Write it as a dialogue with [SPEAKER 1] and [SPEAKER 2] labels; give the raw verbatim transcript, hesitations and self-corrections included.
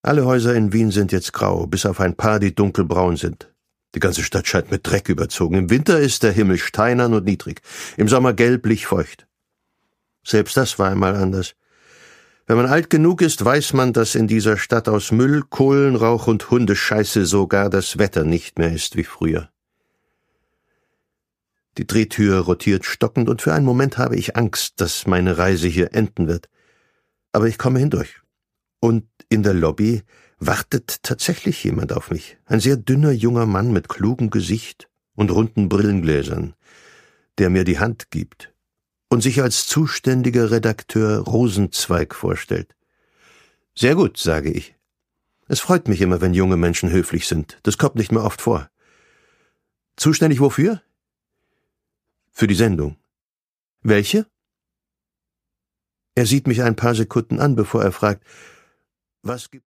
[SPEAKER 1] Alle Häuser in Wien sind jetzt grau, bis auf ein paar, die dunkelbraun sind. Die ganze Stadt scheint mit Dreck überzogen. Im Winter ist der Himmel steinern und niedrig, im Sommer gelblich feucht. Selbst das war einmal anders. Wenn man alt genug ist, weiß man, dass in dieser Stadt aus Müll, Kohlenrauch und Hundescheiße sogar das Wetter nicht mehr ist wie früher. Die Drehtür rotiert stockend und für einen Moment habe ich Angst, dass meine Reise hier enden wird. Aber ich komme hindurch. Und in der Lobby wartet tatsächlich jemand auf mich. Ein sehr dünner junger Mann mit klugem Gesicht und runden Brillengläsern, der mir die Hand gibt und sich als zuständiger Redakteur Rosenzweig vorstellt. Sehr gut, sage ich. Es freut mich immer, wenn junge Menschen höflich sind. Das kommt nicht mehr oft vor. Zuständig wofür? Für die Sendung. Welche? Er sieht mich ein paar Sekunden an, bevor er fragt, was gibt